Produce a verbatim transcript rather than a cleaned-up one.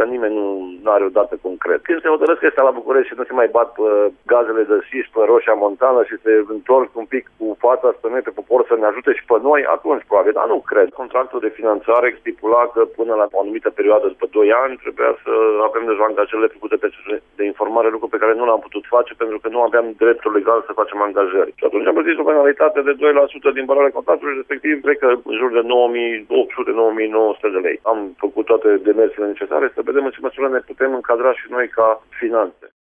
că nimeni nu are o dată concretă. Când se hotărăsc ăstea la București și nu se mai bat pe gazele de șist, pe Roșia Montană și se întorc un pic cu fața spre noi pe popor să ne ajute și pe noi, atunci probabil, dar nu cred. Contractul de finanțare stipula că până la o anumită perioadă, după doi ani, trebuia să avem deja angajările făcute pe de informare, lucru pe care nu l-am putut face pentru că nu aveam dreptul legal să facem angajări. Și atunci am plătit o penalitate de doi la sută din valoarea contractului, respectiv, cred că în jur de nouă mii opt sute - nouă mii nouă sute de lei. Am făcut toate demersurile necesare să vedem în ce măsură ne putem încadra și noi ca finanțe.